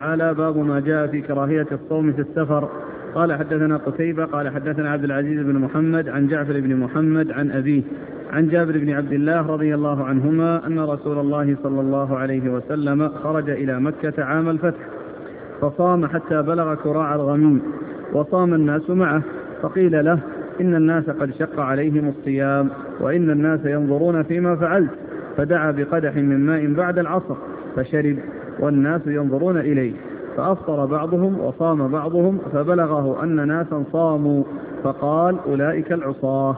تعالى: باب ما جاء في كراهية الصوم في السفر. قال حدثنا قتيبة قال حدثنا عبد العزيز بن محمد عن جعفر بن محمد عن أبيه عن جابر بن عبد الله رضي الله عنهما أن رسول الله صلى الله عليه وسلم خرج إلى مكة عام الفتح فصام حتى بلغ كراع الغميم، وصام الناس معه، فقيل له: إن الناس قد شق عليهم الصيام، وإن الناس ينظرون فيما فعلت، فدعا بقدح من ماء بعد العصر فشرب، والناس ينظرون إليه، فأفطر بعضهم وصام بعضهم، فبلغه أن ناسا صاموا، فقال: أولئك العصاة.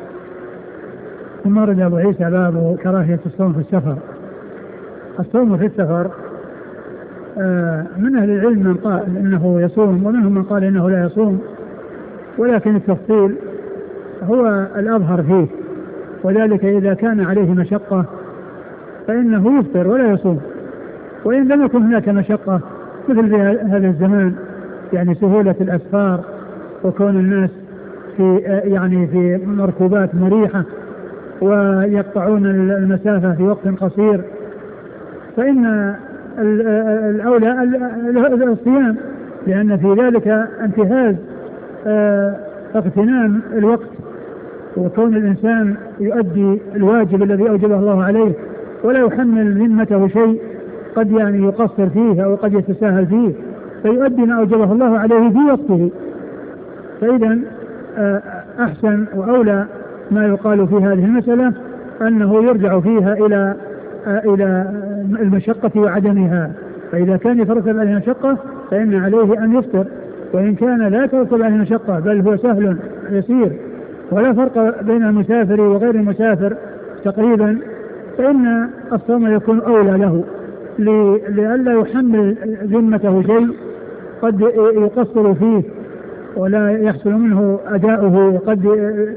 ثم ورد أبو عيسى باب كراهية الصوم في السفر. الصوم في السفر من أهل العلم من قال إنه يصوم، ومنهم من قال إنه لا يصوم، ولكن التفصيل هو الأظهر فيه، وذلك إذا كان عليه مشقة فإنه يفطر ولا يصوم، وإن لم يكن هناك مشقة مثل في هذا الزمان، يعني سهولة الأسفار وكون الناس في مركوبات مريحة ويقطعون المسافة في وقت قصير، فإن الأولى الصيام، لأن في ذلك انتهاز اغتنام الوقت، وكون الإنسان يؤدي الواجب الذي أوجبه الله عليه ولا يحمل ذمته شيء قد يقصر فيه أو قد يتساهل فيه، فيؤدي ما أوجبه الله عليه في وقته. فإذا أحسن وأولى ما يقال في هذه المسألة أنه يرجع فيها إلى المشقة وعدمها، فإذا كان يترتب عليه مشقة فإن عليه أن يفطر، وإن كان لا يترتب عليه مشقة بل هو سهل يسير ولا فرق بين المسافر وغير المسافر تقريبا، فإن الصوم يكون أولى له لئلا يحمل ذمته شيء قد يقصر فيه ولا يحصل منه أداؤه، وقد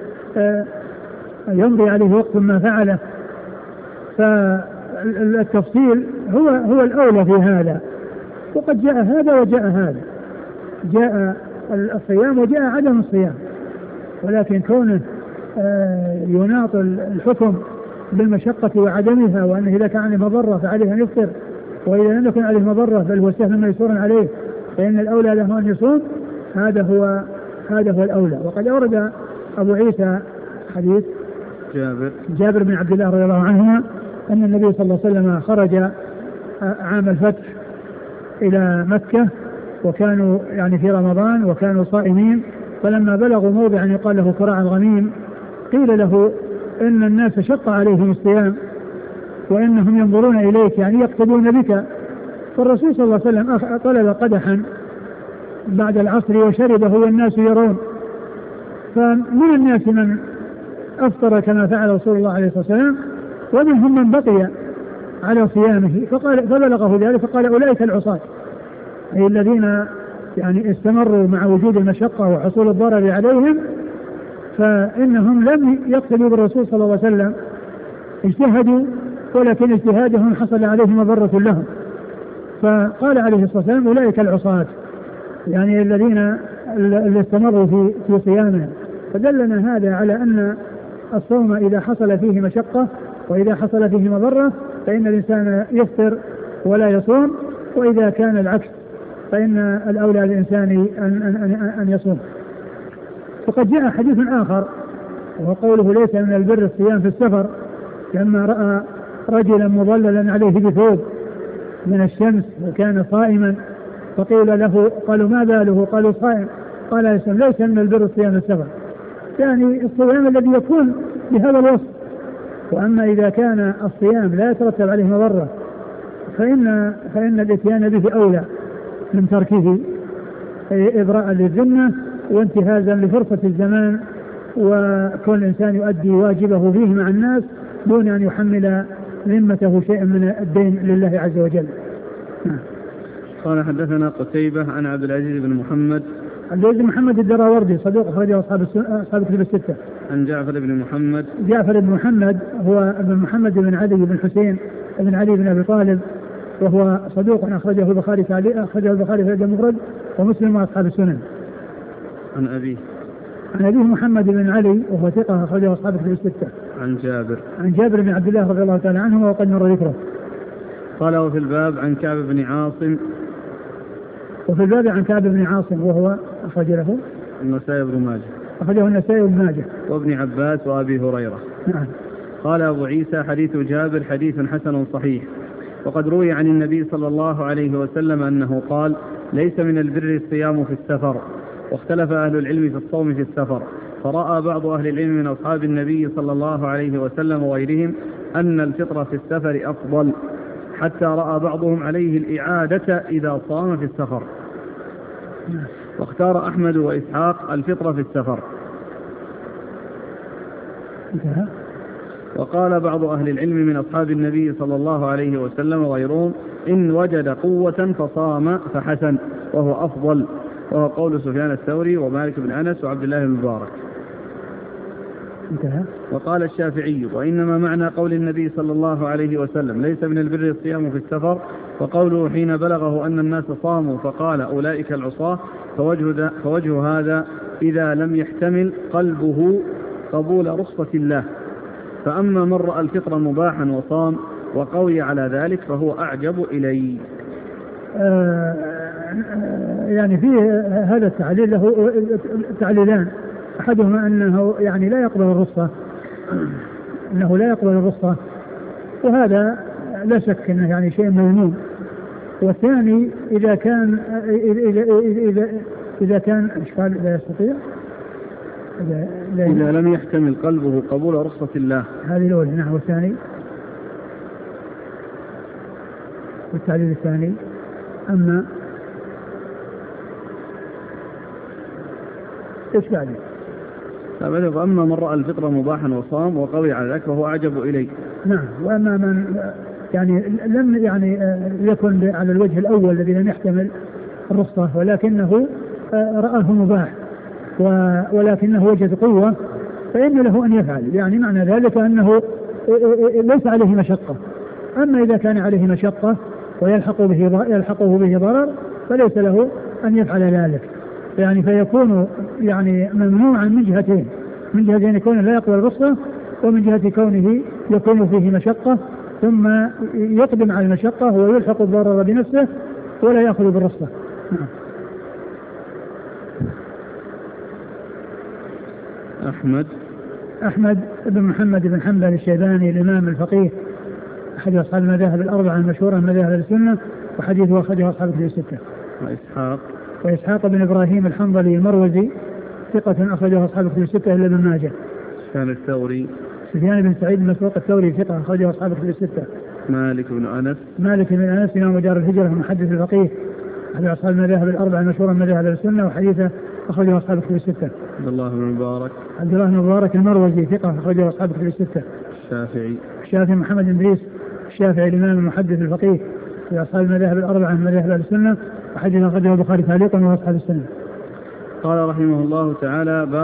يمضي عليه وقت ما فعله. فالتفصيل هو الأولى في هذا، وقد جاء هذا وجاء هذا، جاء الصيام وجاء عدم الصيام، ولكن كونه يناط الحكم بالمشقة وعدمها، وأنه إذا كان عليه مضرة فعليه أن يفطر، وإذا لم يكن عليه مضرة بل هو سهل ميسور عليه فإن الأولى له أن يصوم. هذا هو الأولى. وقد أورد أبو عيسى حديث جابر بن عبد الله رضي الله عنهما أن النبي صلى الله عليه وسلم خرج عام الفتح إلى مكة، وكانوا في رمضان وكانوا صائمين، فلما بلغوا موضعا يقال له كراع الغميم قيل له إن الناس شق عليهم الصيام وإنهم ينظرون إليك، يقتدون بك. فالرسول صلى الله عليه وسلم طلب قدحا بعد العصر وشربه والناس يرون، فمن الناس من أفطر كما فعل رسول الله عليه الصلاة والسلام، ومنهم من بقي على صيامه، فبلغه ذلك فقال: أولئك العصاة، أي الذين استمروا مع وجود المشقة وحصول الضرر عليهم، فإنهم لم يقتدوا بالرسول صلى الله عليه وسلم، اجتهدوا ولكن اجتهادهم حصل عليهم مضرة لهم، فقال عليه الصلاة والسلام: أولئك العصاة، الذين استمروا في صيامهم. فدلنا هذا على أن الصوم إذا حصل فيه مشقة وإذا حصل فيه مضرة فإن الإنسان يفطر ولا يصوم، وإذا كان العكس فإن الأولى للإنسان أن يصوم. وقد جاء حديث آخر وهو قوله: ليس من البر الصيام في السفر، لما رأى رجلا مظللا عليه بثوب من الشمس وكان صائما، فقيل له، قالوا: ما باله؟ قالوا: صائم. قال: ليس من البر الصيام في السفر، الصيام الذي يكون بهذا الوصف. وأما إذا كان الصيام لا يترتب عليه مضرة فإن الاتيان به أولى من تركه، إبراء للذمة وانتهازا لفرصة الزمان، وكل إنسان يؤدي واجبه فيه مع الناس دون أن يحمل ذمته شيئا من الدين لله عز وجل. قال حدثنا قتيبة عن عبد العزيز بن محمد الدراوردي صدوق أخرجه أصحاب الكتب الستة. عن جعفر بن محمد هو ابن محمد بن علي بن حسين بن علي بن أبي طالب، وهو صدوق أخرجه البخاري في الأدب المفرد ومسلم وأصحاب السنن. عن أبيه محمد بن علي وهو ثقة أخرجه أصحاب الكتب الستة. عن جابر بن عبد الله رضي الله تعالى عنه وقد مر ذكره. قال: وفي الباب عن كعب بن عاصم وفي الباب عن كعب بن عاصم وهو أخرج له النسائي بن ماجه، أخرجه النسائي بن ماجه وابن عباس وأبي هريرة. نعم. قال أبو عيسى حديث جابر حديث حسن صحيح. وقد روي عن النبي صلى الله عليه وسلم أنه قال: ليس من البر الصيام في السفر. واختلف أهل العلم في الصوم في السفر، فرأى بعض أهل العلم من أصحاب النبي صلى الله عليه وسلم وغيرهم أن الفطر في السفر أفضل، حتى رأى بعضهم عليه الإعادة إذا صام في السفر. واختار أحمد وإسحاق الفطر في السفر. وقال بعض أهل العلم من أصحاب النبي صلى الله عليه وسلم وغيرهم: إن وجد قوة فصام فحسن وهو أفضل، وهو قول سفيان الثوري ومالك بن أنس وعبد الله بن المبارك. وقال الشافعي: وإنما معنى قول النبي صلى الله عليه وسلم ليس من البر الصيام في السفر، وقوله حين بلغه أن الناس صاموا فقال أولئك العصاة، فوجه هذا إذا لم يحتمل قلبه قبول رخصة الله. فأما من رأى الفطر مباحا وصام وقوي على ذلك فهو أعجب إلي. يعني فيه هذا التعليل له تعليلان: أحدهما أنه يعني لا يقبل الرخصة، أنه لا يقبل الرخصة، وهذا لا شك أنه يعني شيء مذموم. والثاني إذا كان إشكال لا يستطيع إذا لم يحتمل قلبه قبول رخصة الله. هذه الأولى. نعم. والثاني والتعليل الثاني: أما إيش بعد؟ فأما من رأى الفطر مباحا وصام وقوي على ذلك فهو أعجب إليه. نعم. وأما من يعني لم يكن على الوجه الأول الذي لم يحتمل الرخصة ولكنه رآه مباح ولكنه وجد قوة، فإن له أن يفعل، يعني معنى ذلك أنه ليس عليه مشقة. أما إذا كان عليه مشقة ويلحقه به ضرر فليس له أن يفعل ذلك، يعني فيكون يعني ممنوعا من جهتين: من جهة كونه لا يقبل الرخصة، ومن جهة كونه يكون فيه مشقة ثم يقدم على المشقة ويلحق الضرر بنفسه ولا يأخذ بالرخصة. أحمد بن محمد بن حنبل الشيباني الإمام الفقيه أحد أصحاب المذاهب الأربعة المشهورة من مذاهب السنة، وحديثه أخرجه أصحاب الكتب الستة. وإسحاق بن إبراهيم الحنظلي المروزي ثقة أخرجه أصحاب الكتب الستة إلا ابن ماجه. سفيان بن سعيد المسروق الثوري ثقة أخرجه أصحاب الكتب الستة. مالك بن أنس إمام دار الهجرة محدث الفقيه أحد أصحاب المذاهب الأربعة المشهورة من مذاهب السنة، وحديثه أخرجه أصحاب الكتب الستة. عبد الله بن المبارك المروزي ثقة أخرجه أصحاب الكتب الستة. الشافعي محمد بن إدريس الشافعي الإمام المحدث الفقيه في أصحاب المذاهب الأربعة من مذاهب السنة، وحديثه أخرجه البخاري تعليقا وأصحاب السنة. قال رحمه الله تعالى: